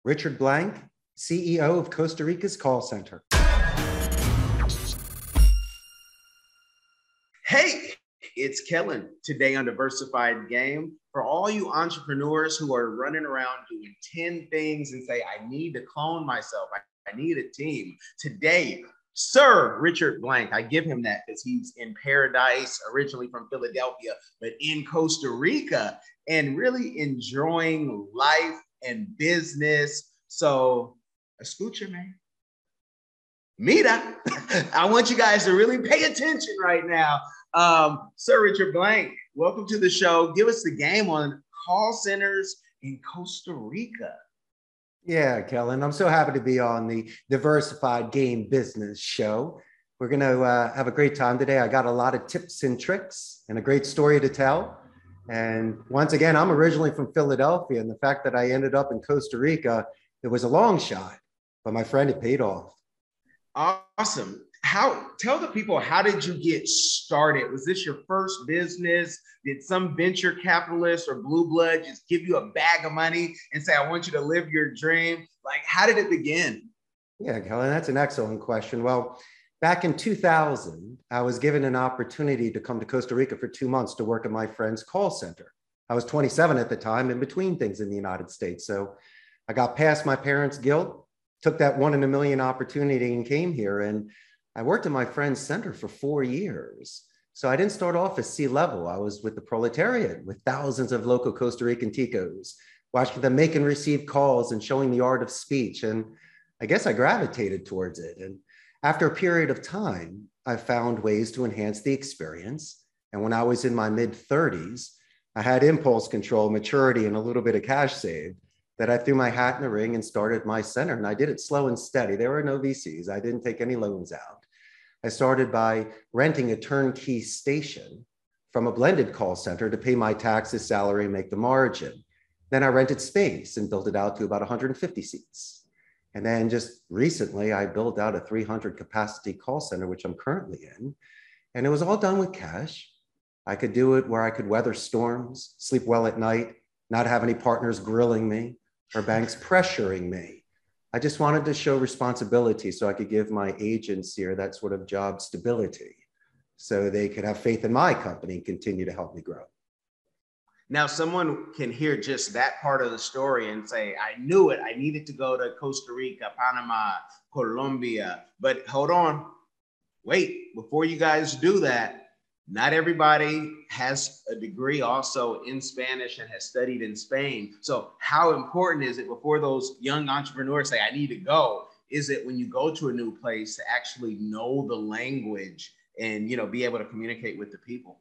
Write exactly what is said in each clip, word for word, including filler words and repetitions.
Richard Blank, C E O of Costa Rica's call center. Hey, it's Kellen today on Diversified Game. For all you entrepreneurs who are running around doing ten things and say, I need to clone myself, I, I need a team. Today, Sir Richard Blank, I give him that because he's in paradise, originally from Philadelphia, but in Costa Rica and really enjoying life and business. So, escucha, man. Mira, I want you guys to really pay attention right now. Um, Sir Richard Blank, welcome to the show. Give us the game on call centers in Costa Rica. Yeah, Kellen, I'm so happy to be on the Diversified Game Business Show. We're going to uh, have a great time today. I got a lot of tips and tricks and a great story to tell. And once again, I'm originally from Philadelphia, and the fact that I ended up in Costa Rica, it was a long shot, but my friend, it paid off. Awesome. How, tell the people, how did you get started? Was this your first business? Did some venture capitalist or blue blood just give you a bag of money and say, I want you to live your dream? Like, how did it begin? Yeah, Kellen, that's an excellent question. Well, back in two thousand, I was given an opportunity to come to Costa Rica for two months to work at my friend's call center. I was twenty-seven at the time, in between things in the United States. So I got past my parents' guilt, took that one in a million opportunity and came here. And I worked at my friend's center for four years. So I didn't start off as C-level. I was with the proletariat, with thousands of local Costa Rican ticos, watching them make and receive calls and showing the art of speech. And I guess I gravitated towards it. And after a period of time, I found ways to enhance the experience. And when I was in my mid thirties, I had impulse control, maturity, and a little bit of cash saved, that I threw my hat in the ring and started my center. And I did it slow and steady. There were no V Cs. I didn't take any loans out. I started by renting a turnkey station from a blended call center to pay my taxes, salary, and make the margin. Then I rented space and built it out to about one hundred fifty seats. And then just recently, I built out a three hundred capacity call center, which I'm currently in. And it was all done with cash. I could do it where I could weather storms, sleep well at night, not have any partners grilling me or banks pressuring me. I just wanted to show responsibility so I could give my agents here that sort of job stability so they could have faith in my company and continue to help me grow. Now, someone can hear just that part of the story and say, I knew it. I needed to go to Costa Rica, Panama, Colombia. But hold on, wait, before you guys do that, not everybody has a degree also in Spanish and has studied in Spain. So how important is it before those young entrepreneurs say, I need to go? Is it when you go to a new place to actually know the language and, you know, be able to communicate with the people?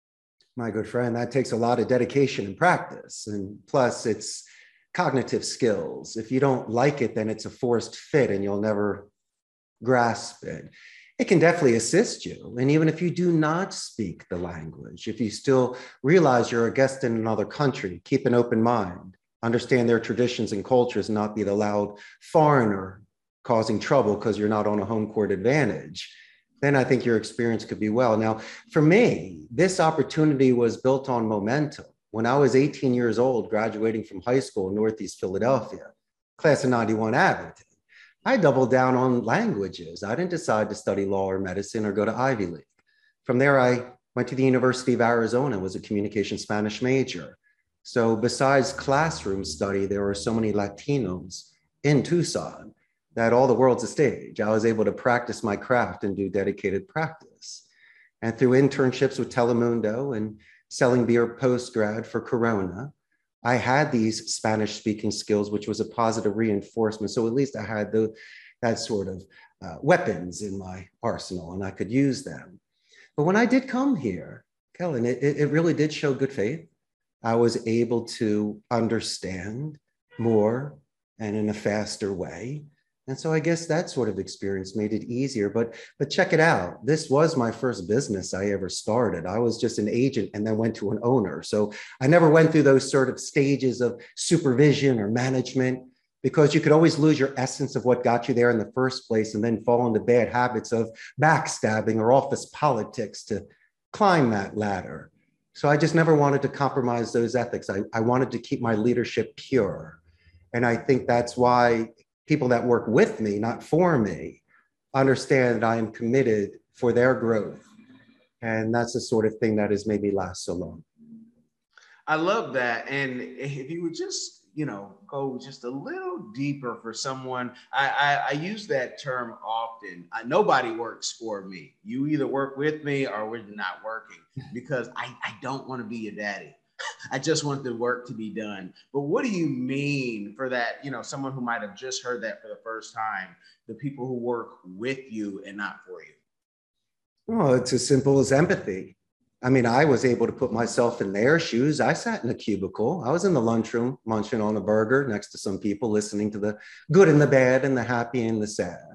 My good friend, that takes a lot of dedication and practice. And plus it's cognitive skills. If you don't like it, then it's a forced fit and you'll never grasp it. It can definitely assist you. And even if you do not speak the language, if you still realize you're a guest in another country, keep an open mind, understand their traditions and cultures, not be the loud foreigner causing trouble because you're not on a home court advantage, then I think your experience could be well. Now, for me, this opportunity was built on momentum. When I was eighteen years old, graduating from high school in Northeast Philadelphia, class of ninety-one Abington, I doubled down on languages. I didn't decide to study law or medicine or go to Ivy League. From there, I went to the University of Arizona, was a communication Spanish major. So besides classroom study, there were so many Latinos in Tucson that all the world's a stage. I was able to practice my craft and do dedicated practice. And through internships with Telemundo and selling beer post-grad for Corona, I had these Spanish speaking skills, which was a positive reinforcement. So at least I had the, that sort of uh, weapons in my arsenal and I could use them. But when I did come here, Kellen, it, it really did show good faith. I was able to understand more and in a faster way. And so I guess that sort of experience made it easier. But, but check it out. This was my first business I ever started. I was just an agent and then went to an owner. So I never went through those sort of stages of supervision or management, because you could always lose your essence of what got you there in the first place and then fall into bad habits of backstabbing or office politics to climb that ladder. So I just never wanted to compromise those ethics. I, I wanted to keep my leadership pure. And I think that's why people that work with me, not for me, understand that I am committed for their growth. And that's the sort of thing that has made me last so long. I love that. And if you would just, you know, go just a little deeper for someone, I, I, I use that term often. I, nobody works for me. You either work with me or we're not working, because I, I don't want to be your daddy. I just want the work to be done. But what do you mean for that? You know, someone who might have just heard that for the first time, the people who work with you and not for you. Well, it's as simple as empathy. I mean, I was able to put myself in their shoes. I sat in a cubicle. I was in the lunchroom munching on a burger next to some people, listening to the good and the bad and the happy and the sad.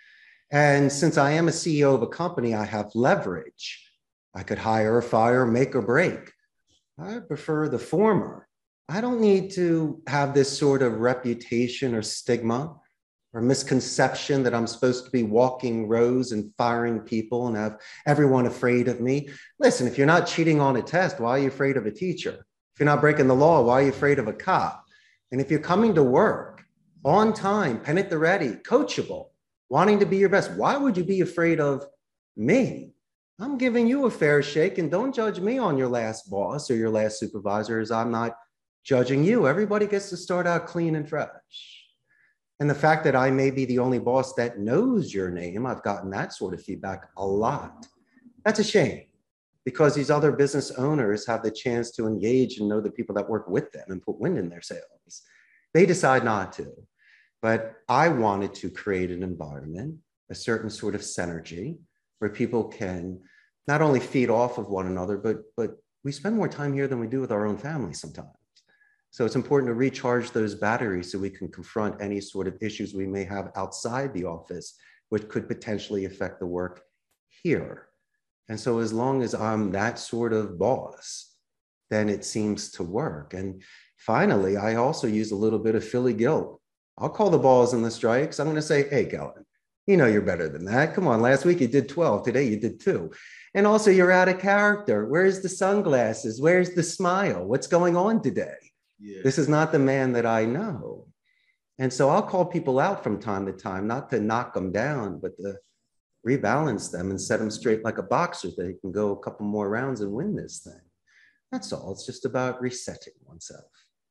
And since I am a C E O of a company, I have leverage. I could hire or fire, make or break. I prefer the former. I don't need to have this sort of reputation or stigma or misconception that I'm supposed to be walking rows and firing people and have everyone afraid of me. Listen, if you're not cheating on a test, why are you afraid of a teacher? If you're not breaking the law, why are you afraid of a cop? And if you're coming to work on time, pen at the ready, coachable, wanting to be your best, why would you be afraid of me? I'm giving you a fair shake, and don't judge me on your last boss or your last supervisor, as I'm not judging you. Everybody gets to start out clean and fresh. And the fact that I may be the only boss that knows your name, I've gotten that sort of feedback a lot. That's a shame, because these other business owners have the chance to engage and know the people that work with them and put wind in their sails. They decide not to. But I wanted to create an environment, a certain sort of synergy, where people can not only feed off of one another, but, but we spend more time here than we do with our own families sometimes. So it's important to recharge those batteries so we can confront any sort of issues we may have outside the office, which could potentially affect the work here. And so as long as I'm that sort of boss, then it seems to work. And finally, I also use a little bit of Philly guilt. I'll call the balls and the strikes. I'm going to say, hey, Kellen, you know you're better than that. Come on, last week you did twelve. Today you did two. And also you're out of character. Where's the sunglasses? Where's the smile? What's going on today? Yeah. This is not the man that I know. And so I'll call people out from time to time, not to knock them down, but to rebalance them and set them straight like a boxer, so they can go a couple more rounds and win this thing. That's all. It's just about resetting oneself.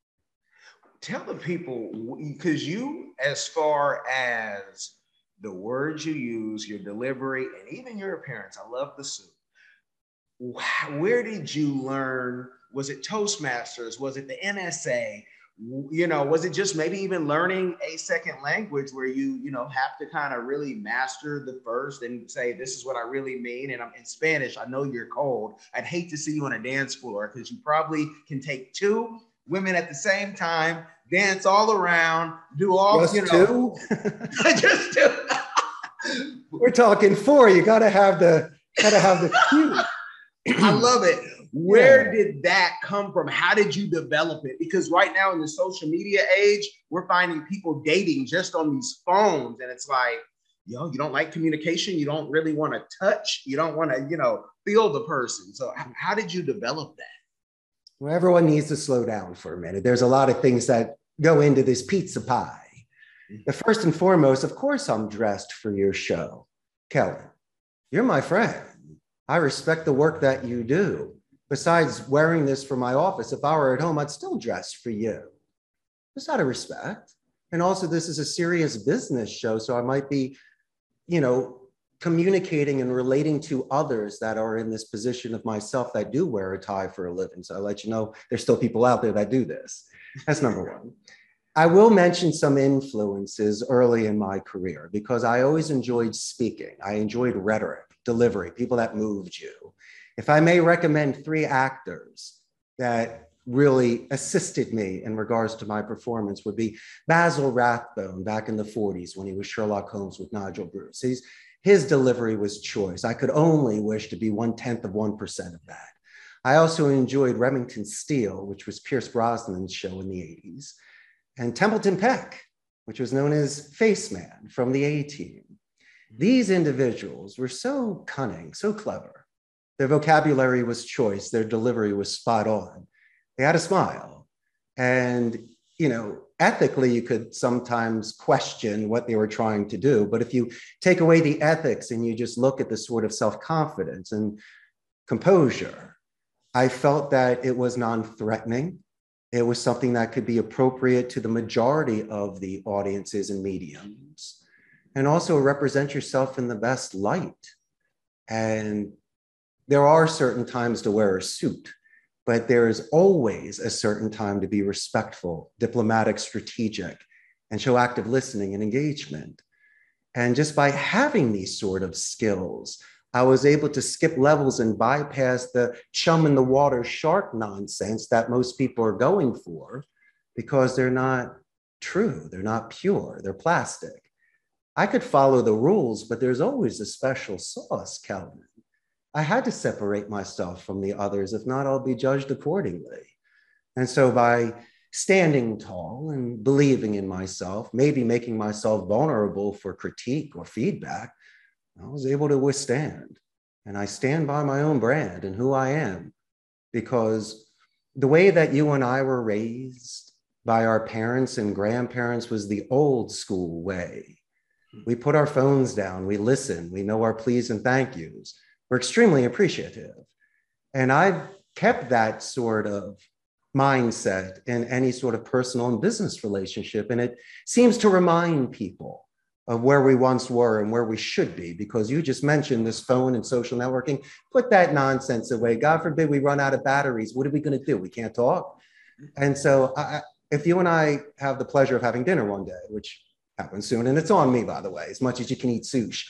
Tell the people, because you, as far as the words you use, your delivery, and even your appearance, I love the suit. Where did you learn? Was it Toastmasters? Was it the N S A? You know, was it just maybe even learning a second language where you, you know, have to kind of really master the first and say, this is what I really mean. And I'm in Spanish. I know you're cold. I'd hate to see you on a dance floor, because you probably can take two women at the same time, dance all around, do all, just you know. Two? Just two. We're talking four. You gotta have the gotta have the cue. I love it. Where yeah. did that come from? How did you develop it? Because right now in the social media age, we're finding people dating just on these phones. And it's like, yo, you don't like communication. You don't really want to touch. You don't want to, you know, feel the person. So how did you develop that? Well, everyone needs to slow down for a minute. There's a lot of things that go into this pizza pie. The first and foremost, of course, I'm dressed for your show. Kellen, you're my friend. I respect the work that you do. Besides wearing this for my office, if I were at home, I'd still dress for you. It's out of respect. And also, this is a serious business show, so I might be, you know, communicating and relating to others that are in this position of myself that do wear a tie for a living. So I'll let you know there's still people out there that do this. That's number one. I will mention some influences early in my career, because I always enjoyed speaking. I enjoyed rhetoric, delivery, people that moved you. If I may recommend three actors that really assisted me in regards to my performance, would be Basil Rathbone back in the forties when he was Sherlock Holmes with Nigel Bruce. He's, his delivery was choice. I could only wish to be one-tenth of one percent of that. I also enjoyed Remington Steele, which was Pierce Brosnan's show in the eighties, and Templeton Peck, which was known as Face Man from the A-Team. These individuals were so cunning, so clever. Their vocabulary was choice. Their delivery was spot on. They had a smile. And, you know, ethically, you could sometimes question what they were trying to do. But if you take away the ethics and you just look at the sort of self-confidence and composure, I felt that it was non-threatening. It was something that could be appropriate to the majority of the audiences and mediums, and also represent yourself in the best light. And there are certain times to wear a suit, but there is always a certain time to be respectful, diplomatic, strategic, and show active listening and engagement. And just by having these sort of skills, I was able to skip levels and bypass the chum in the water shark nonsense that most people are going for, because they're not true, they're not pure, they're plastic. I could follow the rules, but there's always a special sauce, Kelvin. I had to separate myself from the others. If not, I'll be judged accordingly. And so by standing tall and believing in myself, maybe making myself vulnerable for critique or feedback, I was able to withstand. And I stand by my own brand and who I am, because the way that you and I were raised by our parents and grandparents was the old school way. We put our phones down, we listen, we know our please and thank yous. We're extremely appreciative. And I've kept that sort of mindset in any sort of personal and business relationship. And it seems to remind people of where we once were and where we should be, because you just mentioned this phone and social networking. Put that nonsense away. God forbid we run out of batteries. What are we going to do? We can't talk. And so I, if you and I have the pleasure of having dinner one day, which happens soon, and it's on me, by the way, as much as you can eat sushi,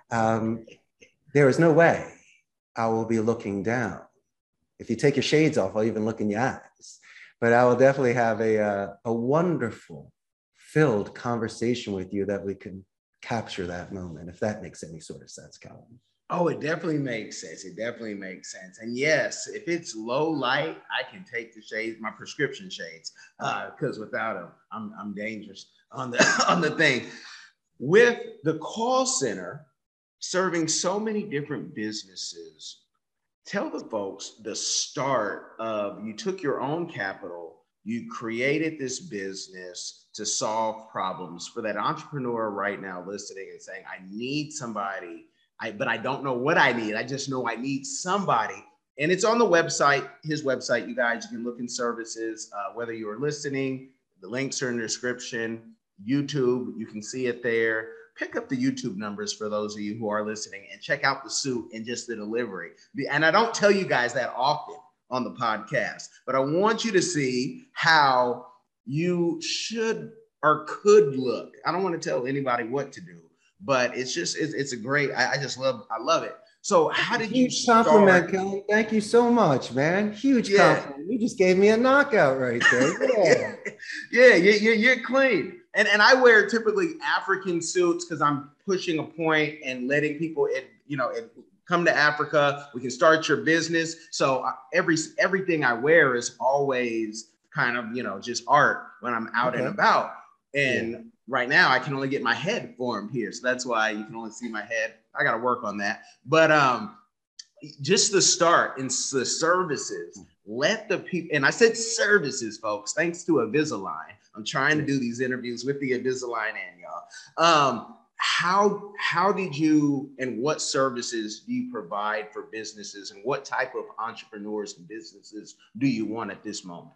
um, there is no way I will be looking down. If you take your shades off, I'll even look in your eyes. But I will definitely have a, uh, a wonderful, filled conversation with you that we can capture that moment, if that makes any sort of sense, Calvin. Oh, it definitely makes sense. It definitely makes sense. And yes, if it's low light, I can take the shades, my prescription shades, because uh, without them, I'm, I'm dangerous on the, on the thing. With the call center, serving so many different businesses, tell the folks the start of, you took your own capital, you created this business to solve problems for that entrepreneur right now listening and saying, I need somebody, I, but I don't know what I need. I just know I need somebody. And it's on the website, his website, you guys, you can look in services, uh, whether you are listening, the links are in the description, YouTube, you can see it there. Pick up the YouTube numbers for those of you who are listening and check out the suit and just the delivery. And I don't tell you guys that often on the podcast, but I want you to see how you should or could look. I don't want to tell anybody what to do, but it's just, it's, it's a great, I, I just love, I love it. So how did you start? Compliment, Kelly. Thank you so much, man. Huge yeah. compliment. You just gave me a knockout right there. Yeah, yeah, yeah, yeah, you're clean. And, and I wear typically African suits because I'm pushing a point and letting people, it, you know, it, come to Africa. We can start your business. So every everything I wear is always kind of, you know, just art when I'm out okay. and about. And yeah. right now I can only get my head formed here. So that's why you can only see my head. I got to work on that. But um, just the start in the services, let the people, and I said services, folks, thanks to Invisalign. I'm trying to do these interviews with the Invisalign and y'all. Um, how, how did you, and what services do you provide for businesses, and what type of entrepreneurs and businesses do you want at this moment?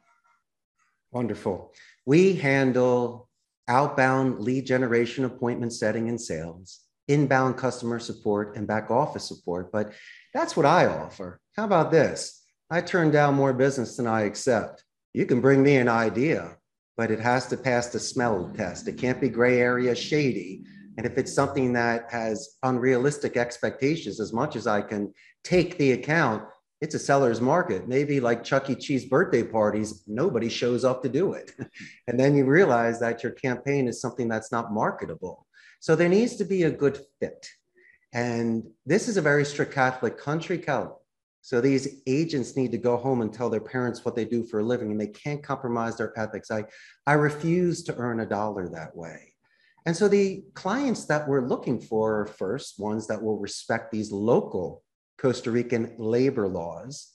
Wonderful. We handle outbound lead generation, appointment setting and sales, inbound customer support, and back office support. But that's what I offer. How about this? I turn down more business than I accept. You can bring me an idea, but it has to pass the smell test. It can't be gray area shady. And if it's something that has unrealistic expectations, as much as I can take the account, it's a seller's market. Maybe like Chuck E. Cheese birthday parties, nobody shows up to do it. And then you realize that your campaign is something that's not marketable. So there needs to be a good fit. And this is a very strict Catholic country, Cal. So these agents need to go home and tell their parents what they do for a living, and they can't compromise their ethics. I, I refuse to earn a dollar that way. And so the clients that we're looking for are first ones that will respect these local Costa Rican labor laws.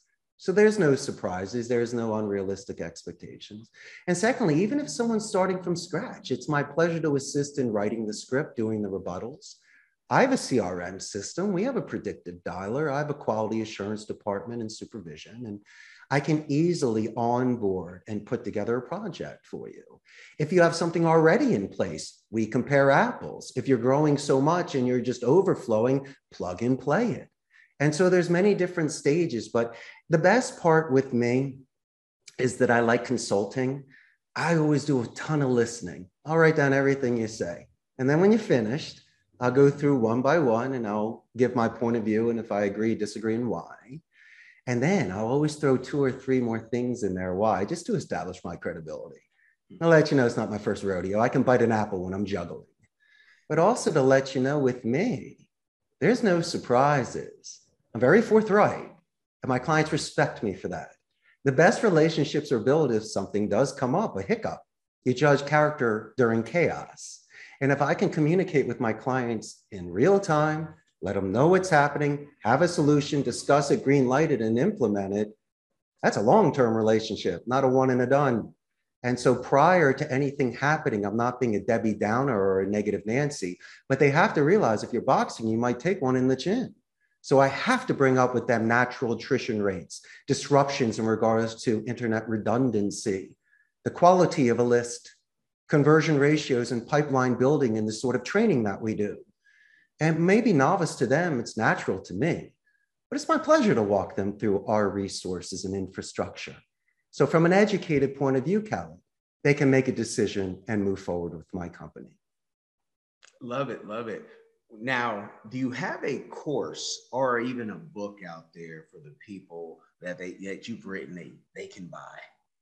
So there's no surprises, there's no unrealistic expectations. And secondly, even if someone's starting from scratch, it's my pleasure to assist in writing the script, doing the rebuttals. I have a C R M system, we have a predictive dialer, I have a quality assurance department and supervision, and I can easily onboard and put together a project for you. If you have something already in place, we compare apples. If you're growing so much and you're just overflowing, plug and play it. And so there's many different stages, but the best part with me is that I like consulting. I always do a ton of listening. I'll write down everything you say. And then when you're finished, I'll go through one by one and I'll give my point of view. And if I agree, disagree, and why. And then I'll always throw two or three more things in there. Why? Just to establish my credibility. I'll let you know it's not my first rodeo. I can bite an apple when I'm juggling. But also to let you know with me, there's no surprises. I'm very forthright, and my clients respect me for that. The best relationships are built if something does come up, a hiccup. You judge character during chaos. And if I can communicate with my clients in real time, let them know what's happening, have a solution, discuss it, green light it, and implement it, that's a long-term relationship, not a one and a done. And so prior to anything happening, I'm not being a Debbie Downer or a negative Nancy, but they have to realize if you're boxing, you might take one in the chin. So I have to bring up with them natural attrition rates, disruptions in regards to internet redundancy, the quality of a list, conversion ratios, and pipeline building in the sort of training that we do. And maybe novice to them, it's natural to me, but it's my pleasure to walk them through our resources and infrastructure. So from an educated point of view, Callan, they can make a decision and move forward with my company. Love it, love it. Now, do you have a course or even a book out there for the people that they that you've written they, they can buy?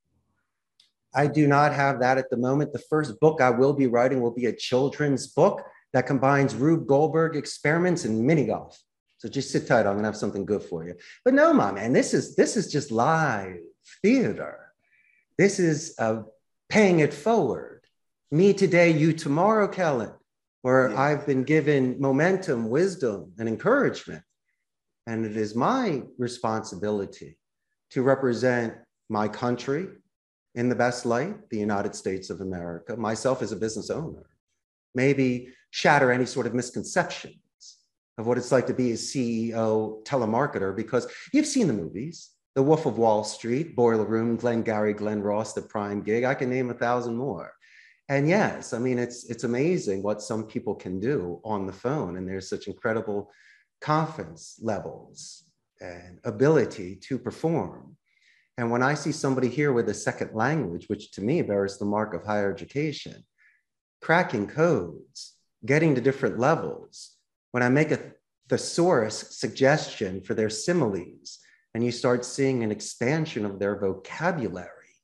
I do not have that at the moment. The first book I will be writing will be a children's book that combines Rube Goldberg experiments and mini golf. So just sit tight, I'm gonna have something good for you. But no, my man, this is, this is just live theater. This is uh, paying it forward. Me today, you tomorrow, Kellen, where yeah. I've been given momentum, wisdom, and encouragement. And it is my responsibility to represent my country in the best light, the United States of America, myself as a business owner, maybe shatter any sort of misconceptions of what it's like to be a C E O telemarketer, because you've seen the movies, The Wolf of Wall Street, Boiler Room, Glenn Gary, Glenn Ross, The Prime Gig. I can name a thousand more. And yes, I mean, it's, it's amazing what some people can do on the phone. And there's such incredible confidence levels and ability to perform. And when I see somebody here with a second language, which to me bears the mark of higher education, cracking codes, getting to different levels, when I make a thesaurus suggestion for their similes, and you start seeing an expansion of their vocabulary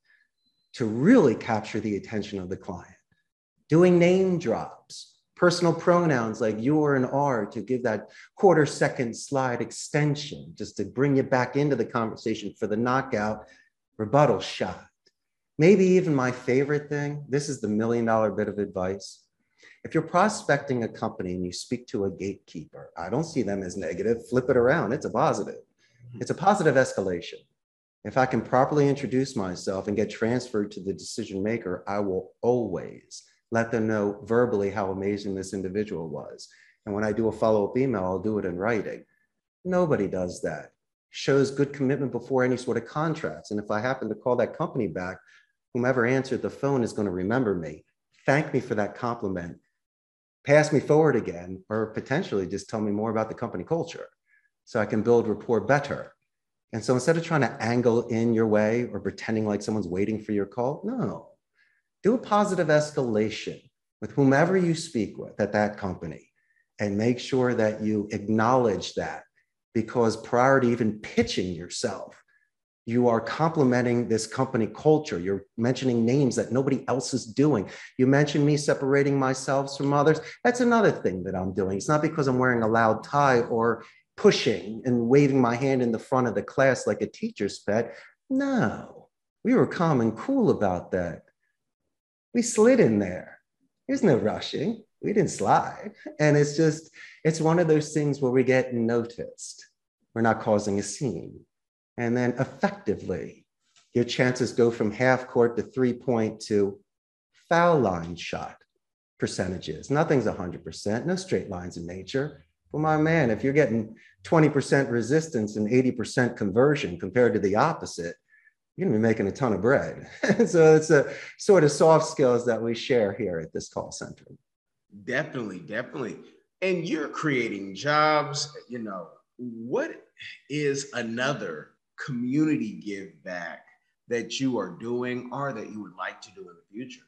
to really capture the attention of the client. Doing name drops, personal pronouns like you or an R to give that quarter second slide extension, just to bring you back into the conversation for the knockout rebuttal shot. Maybe even my favorite thing, this is the million dollar bit of advice. If you're prospecting a company and you speak to a gatekeeper, I don't see them as negative, flip it around, it's a positive. It's a positive escalation. If I can properly introduce myself and get transferred to the decision maker, I will always let them know verbally how amazing this individual was. And when I do a follow-up email, I'll do it in writing. Nobody does that. Shows good commitment before any sort of contracts. And if I happen to call that company back, whomever answered the phone is going to remember me, thank me for that compliment, pass me forward again, or potentially just tell me more about the company culture so I can build rapport better. And so instead of trying to angle in your way or pretending like someone's waiting for your call, no, do a positive escalation with whomever you speak with at that company and make sure that you acknowledge that, because prior to even pitching yourself, you are complimenting this company culture. You're mentioning names that nobody else is doing. You mentioned me separating myself from others. That's another thing that I'm doing. It's not because I'm wearing a loud tie or pushing and waving my hand in the front of the class like a teacher's pet. No, we were calm and cool about that. We slid in there. There's no rushing. We didn't slide. And it's just, it's one of those things where we get noticed. We're not causing a scene. And then effectively, your chances go from half court to three point to foul line shot percentages. Nothing's one hundred percent, no straight lines in nature. Well, my man, if you're getting twenty percent resistance and eighty percent conversion compared to the opposite, you're gonna be making a ton of bread. So it's a sort of soft skills that we share here at this call center. Definitely, definitely. And you're creating jobs, you know, what is another community give back that you are doing or that you would like to do in the future?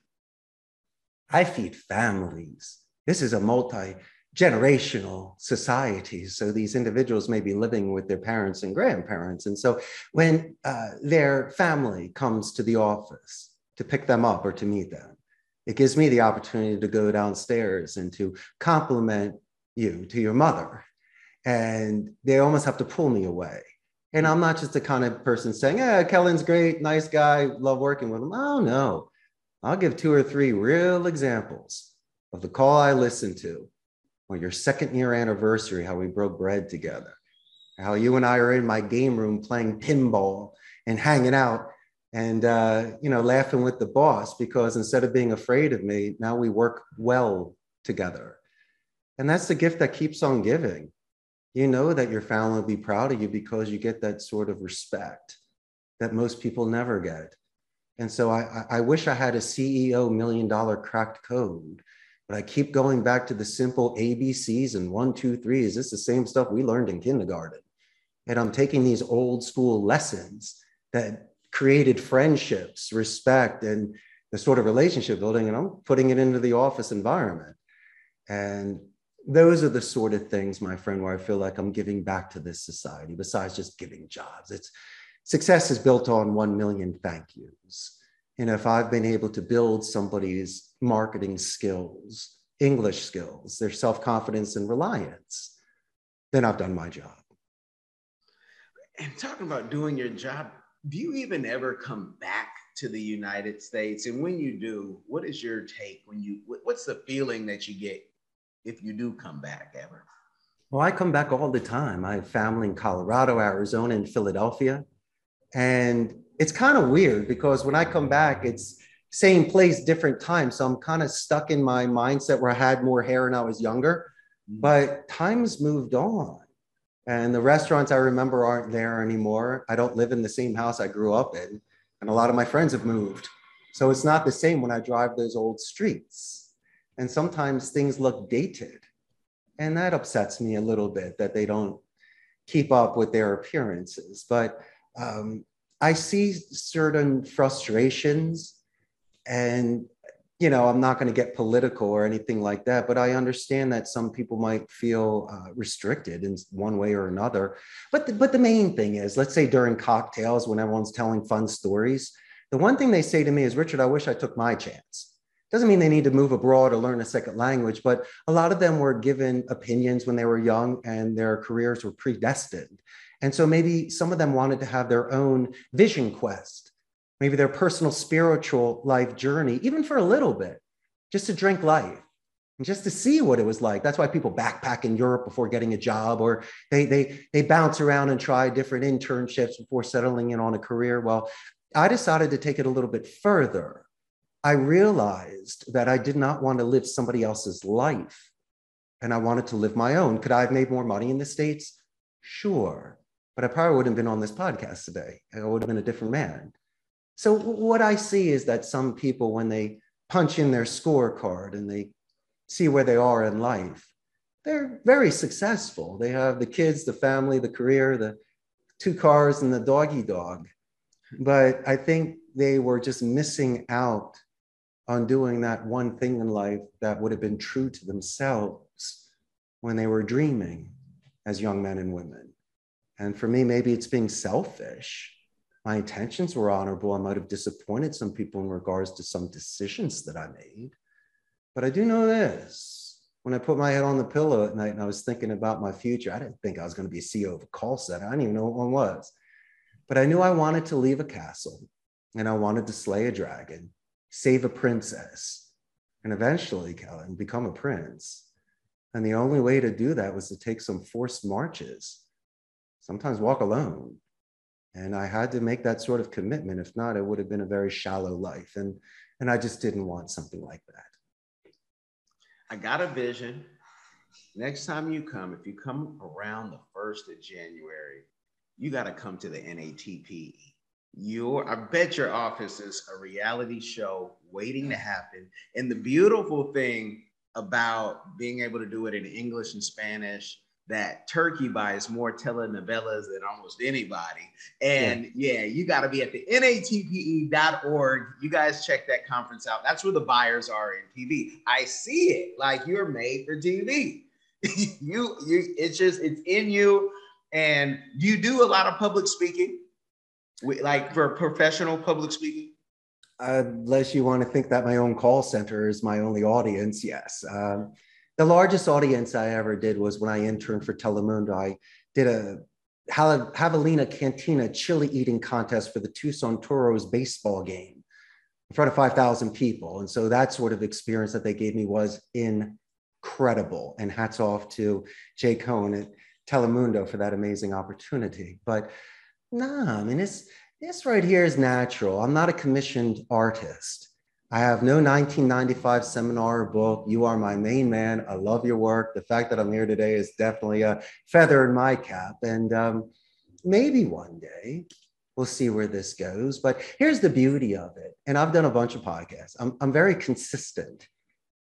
I feed families. This is a multi-generational society. So these individuals may be living with their parents and grandparents. And so when uh, their family comes to the office to pick them up or to meet them, it gives me the opportunity to go downstairs and to compliment you to your mother. And they almost have to pull me away. And I'm not just the kind of person saying, yeah, Kellen's great, nice guy, love working with him. Oh, no. I'll give two or three real examples of the call I listened to on your second year anniversary, how we broke bread together, how you and I are in my game room playing pinball and hanging out and, uh, you know, laughing with the boss because instead of being afraid of me, now we work well together. And that's the gift that keeps on giving. You know that your family will be proud of you because you get that sort of respect that most people never get. And so I, I wish I had a C E O million dollar cracked code, but I keep going back to the simple A B Cs and one, two, three. Is this the same stuff we learned in kindergarten? And I'm taking these old school lessons that created friendships, respect, and the sort of relationship building, and I'm putting it into the office environment. And those are the sort of things, my friend, where I feel like I'm giving back to this society besides just giving jobs. It's success is built on one million thank yous. And if I've been able to build somebody's marketing skills, English skills, their self-confidence and reliance, then I've done my job. And talking about doing your job, do you even ever come back to the United States? And when you do, what is your take when you, what's the feeling that you get if you do come back ever? Well, I come back all the time. I have family in Colorado, Arizona, and Philadelphia. And it's kind of weird because when I come back, it's same place, different time. So I'm kind of stuck in my mindset where I had more hair when I was younger, but time's moved on. And the restaurants I remember aren't there anymore. I don't live in the same house I grew up in. And a lot of my friends have moved. So it's not the same when I drive those old streets. And sometimes things look dated. And that upsets me a little bit that they don't keep up with their appearances. But um, I see certain frustrations and, you know, I'm not going to get political or anything like that, but I understand that some people might feel uh, restricted in one way or another. But the, but the main thing is, let's say during cocktails, when everyone's telling fun stories, the one thing they say to me is, Richard, I wish I took my chance. Doesn't mean they need to move abroad or learn a second language, but a lot of them were given opinions when they were young and their careers were predestined. And so maybe some of them wanted to have their own vision quest, maybe their personal spiritual life journey, even for a little bit, just to drink life and just to see what it was like. That's why people backpack in Europe before getting a job, or they, they, they bounce around and try different internships before settling in on a career. Well, I decided to take it a little bit further. I realized that I did not want to live somebody else's life, and I wanted to live my own. Could I have made more money in the States? Sure. But I probably wouldn't have been on this podcast today. I would have been a different man. So what I see is that some people, when they punch in their scorecard and they see where they are in life, they're very successful. They have the kids, the family, the career, the two cars, and the doggy dog. But I think they were just missing out on doing that one thing in life that would have been true to themselves when they were dreaming as young men and women. And for me, maybe it's being selfish. My intentions were honorable. I might have disappointed some people in regards to some decisions that I made. But I do know this. When I put my head on the pillow at night and I was thinking about my future, I didn't think I was going to be C E O of a call center. I didn't even know what one was. But I knew I wanted to leave a castle, and I wanted to slay a dragon, save a princess, and eventually, Kellen, become a prince. And the only way to do that was to take some forced marches, sometimes walk alone, And I had to make that sort of commitment. If not, it would have been a very shallow life. And, and I just didn't want something like that. I got a vision. Next time you come, if you come around the first of January, you got to come to the N A T P E. Your, I bet your office is a reality show waiting to happen. And the beautiful thing about being able to do it in English and Spanish, that Turkey buys more telenovelas than almost anybody. And yeah, yeah you got to be at the N A T P E dot org. You guys check that conference out. That's where the buyers are in T V. I see it like you're made for T V. you, you, it's just, it's in you. And do you do a lot of public speaking? Like for professional public speaking? Unless you want to think that my own call center is my only audience, yes. Um, the largest audience I ever did was when I interned for Telemundo. I did a Javelina Cantina chili eating contest for the Tucson Toros baseball game in front of five thousand people. And so that sort of experience that they gave me was incredible. And hats off to Jay Cohn at Telemundo for that amazing opportunity. But nah, I mean, it's, this right here is natural. I'm not a commissioned artist. I have no nineteen ninety-five seminar or book. You are my main man. I love your work. The fact that I'm here today is definitely a feather in my cap. And um, maybe one day we'll see where this goes. But here's the beauty of it. And I've done a bunch of podcasts. I'm, I'm very consistent.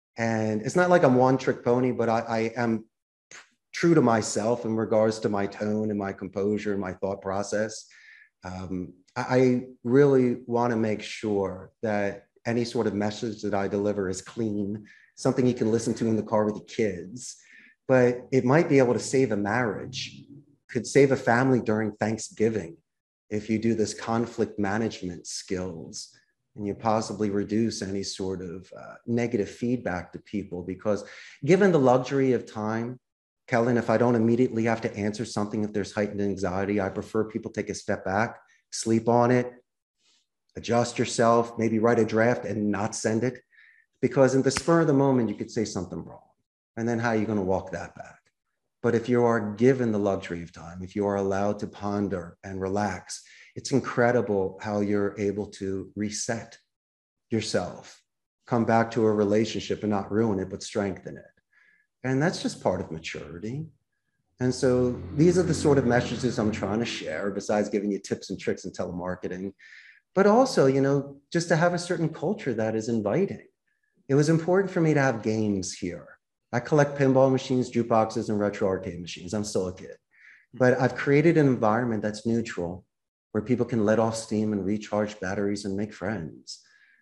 And it's not like I'm one trick pony, but I, I am true to myself in regards to my tone and my composure and my thought process. Um, I really want to make sure that any sort of message that I deliver is clean, something you can listen to in the car with the kids, but it might be able to save a marriage, could save a family during Thanksgiving if you do this conflict management skills and you possibly reduce any sort of uh, negative feedback to people. Because given the luxury of time, Kellen, if I don't immediately have to answer something, if there's heightened anxiety, I prefer people take a step back, sleep on it, adjust yourself, maybe write a draft and not send it. Because in the spur of the moment, you could say something wrong. And then how are you going to walk that back? But if you are given the luxury of time, if you are allowed to ponder and relax, it's incredible how you're able to reset yourself, come back to a relationship and not ruin it, but strengthen it. And that's just part of maturity. And so these are the sort of messages I'm trying to share, besides giving you tips and tricks in telemarketing, but also, you know, just to have a certain culture that is inviting. It was important for me to have games here. I collect pinball machines, jukeboxes, and retro arcade machines. I'm still a kid. But I've created an environment that's neutral, where people can let off steam and recharge batteries and make friends.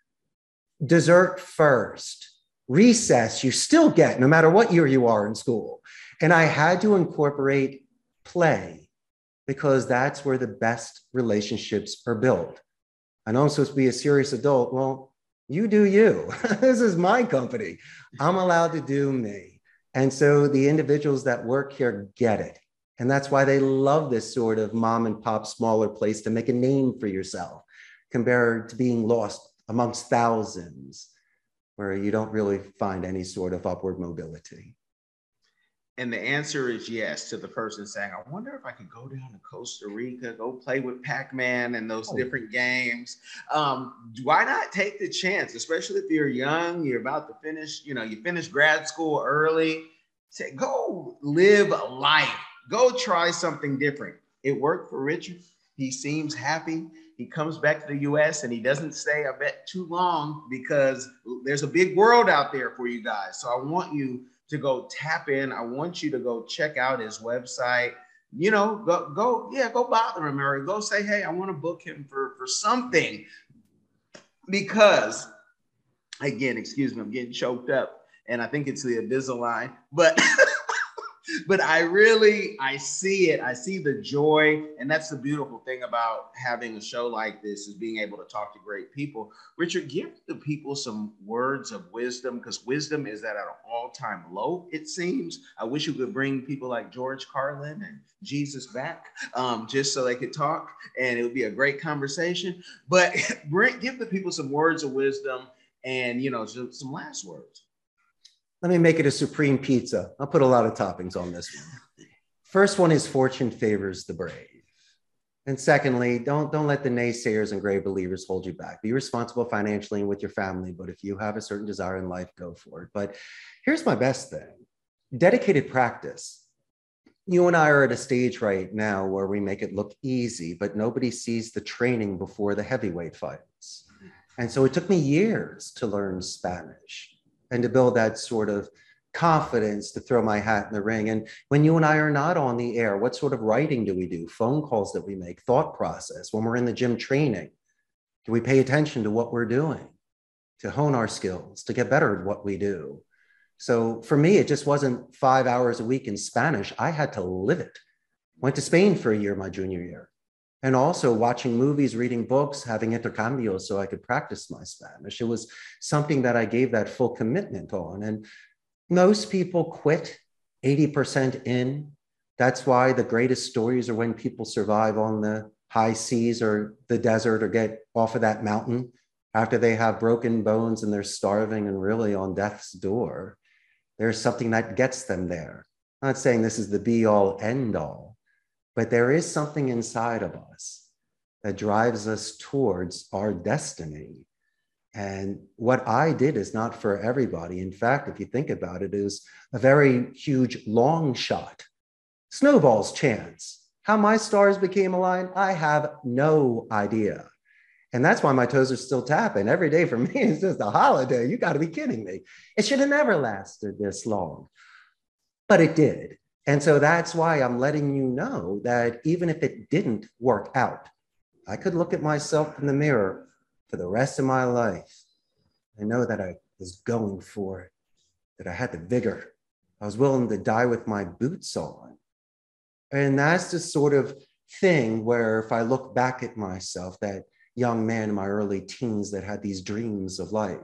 Dessert first. Recess, you still get, no matter what year you are in school. And I had to incorporate play because that's where the best relationships are built. I know I'm supposed to be a serious adult. Well, you do you. This is my company. I'm allowed to do me. And so the individuals that work here get it. And that's why they love this sort of mom and pop, smaller place to make a name for yourself compared to being lost amongst thousands, where you don't really find any sort of upward mobility. And the answer is yes to the person saying, I wonder if I could go down to Costa Rica, go play with Pac-Man and those oh. different games. Um, why not take the chance, especially if you're young, you're about to finish, you know, you finish grad school early, say, go live a life, go try something different. It worked for Richard. He seems happy. He comes back to the U S and he doesn't stay, I bet, too long because there's a big world out there for you guys. So I want you to go tap in. I want you to go check out his website. You know, go, go, yeah, go bother him or go say, hey, I want to book him for, for something. Because, again, excuse me, I'm getting choked up and I think it's the Invisalign, but but I really, I see it. I see the joy. And that's the beautiful thing about having a show like this is being able to talk to great people. Richard, give the people some words of wisdom, because wisdom is at an all-time low, it seems. I wish you could bring people like George Carlin and Jesus back um, just so they could talk and it would be a great conversation. But bring, give the people some words of wisdom and, you know, some, some last words. Let me make it a supreme pizza. I'll put a lot of toppings on this one. First one is fortune favors the brave. And secondly, don't don't let the naysayers and gray believers hold you back. Be responsible financially and with your family, but if you have a certain desire in life, go for it. But here's my best thing: dedicated practice. You and I are at a stage right now where we make it look easy, but nobody sees the training before the heavyweight fights. And so it took me years to learn Spanish and to build that sort of confidence to throw my hat in the ring. And when you and I are not on the air, what sort of writing do we do? Phone calls that we make, thought process. When we're in the gym training, do we pay attention to what we're doing to hone our skills, to get better at what we do? So for me, it just wasn't five hours a week in Spanish. I had to live it. Went to Spain for a year my junior year. And also watching movies, reading books, having intercambios so I could practice my Spanish. It was something that I gave that full commitment on. And most people quit eighty percent in. That's why the greatest stories are when people survive on the high seas or the desert or get off of that mountain after they have broken bones and they're starving and really on death's door. There's something that gets them there. I'm not saying this is the be all end all, but there is something inside of us that drives us towards our destiny. And what I did is not for everybody. In fact, if you think about it, it is a very huge long shot. Snowball's chance. How my stars became aligned, I have no idea. And that's why my toes are still tapping. Every day for me is just a holiday. You got to be kidding me. It should have never lasted this long, but it did. And so that's why I'm letting you know that even if it didn't work out, I could look at myself in the mirror for the rest of my life and know that I was going for it, that I had the vigor. I was willing to die with my boots on. And that's the sort of thing where if I look back at myself, that young man in my early teens that had these dreams of life,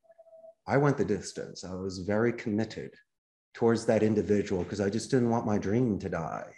I went the distance. I was very committed towards that individual because I just didn't want my dream to die.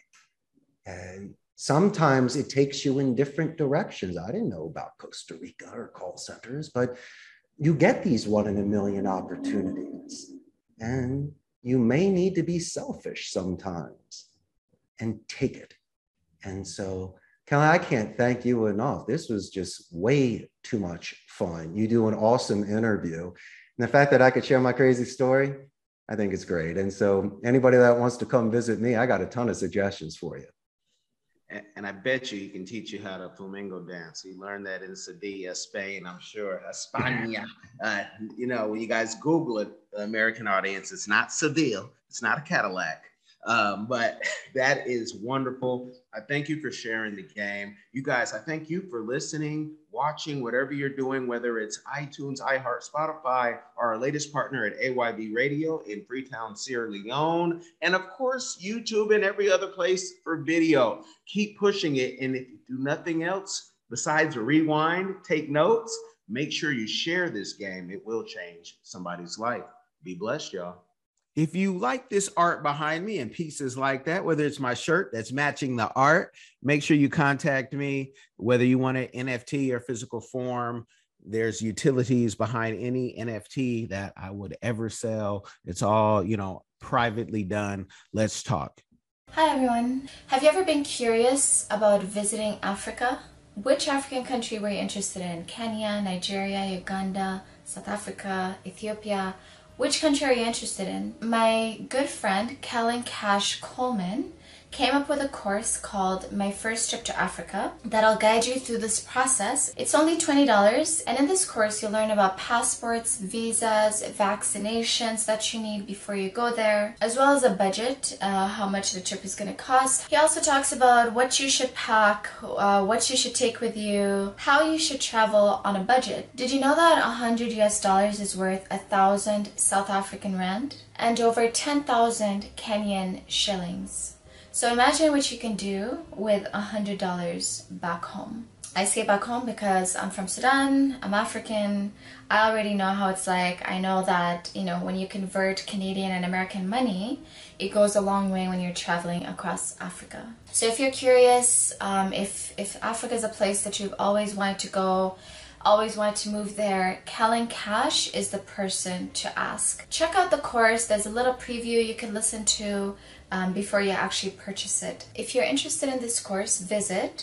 And sometimes it takes you in different directions. I didn't know about Costa Rica or call centers, but you get these one in a million opportunities. And you may need to be selfish sometimes and take it. And so Kelly, I can't thank you enough. This was just way too much fun. You do an awesome interview. And the fact that I could share my crazy story, I think it's great. And so anybody that wants to come visit me, I got a ton of suggestions for you. And, and I bet you he can teach you how to flamenco dance. He learned that in Sevilla, Spain, I'm sure. España. Uh, you know, when you guys Google it, the American audience, it's not Seville. It's not a Cadillac. Um, but that is wonderful. I thank you for sharing the game. You guys, I thank you for listening, watching, whatever you're doing, whether it's iTunes, iHeart, Spotify, or our latest partner at A Y B Radio in Freetown, Sierra Leone, and of course, YouTube and every other place for video. Keep pushing it. And if you do nothing else besides rewind, take notes, make sure you share this game. It will change somebody's life. Be blessed, y'all. If you like this art behind me and pieces like that, whether it's my shirt that's matching the art, make sure you contact me, whether you want an N F T or physical form. There's utilities behind any N F T that I would ever sell. It's all, you know, privately done. Let's talk. Hi, everyone. Have you ever been curious about visiting Africa? Which African country were you interested in? Kenya, Nigeria, Uganda, South Africa, Ethiopia? Which country are you interested in? My good friend, Kellen Cash Coleman, came up with a course called My First Trip to Africa that'll guide you through this process. It's only twenty dollars, and in this course you'll learn about passports, visas, vaccinations that you need before you go there, as well as a budget, uh, how much the trip is going to cost. He also talks about what you should pack, uh, what you should take with you, how you should travel on a budget. Did you know that one hundred U S dollars is worth a thousand South African rand and over ten thousand Kenyan shillings? So imagine what you can do with one hundred dollars back home. I say back home because I'm from Sudan, I'm African, I already know how it's like. I know that, you know, when you convert Canadian and American money, it goes a long way when you're traveling across Africa. So if you're curious, um, if, if Africa is a place that you've always wanted to go, always wanted to move there, Kellen Cash is the person to ask. Check out the course. There's a little preview you can listen to um, before you actually purchase it. If you're interested in this course, visit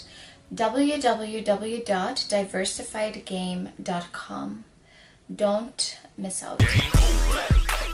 w w w dot diversified game dot com. Don't miss out.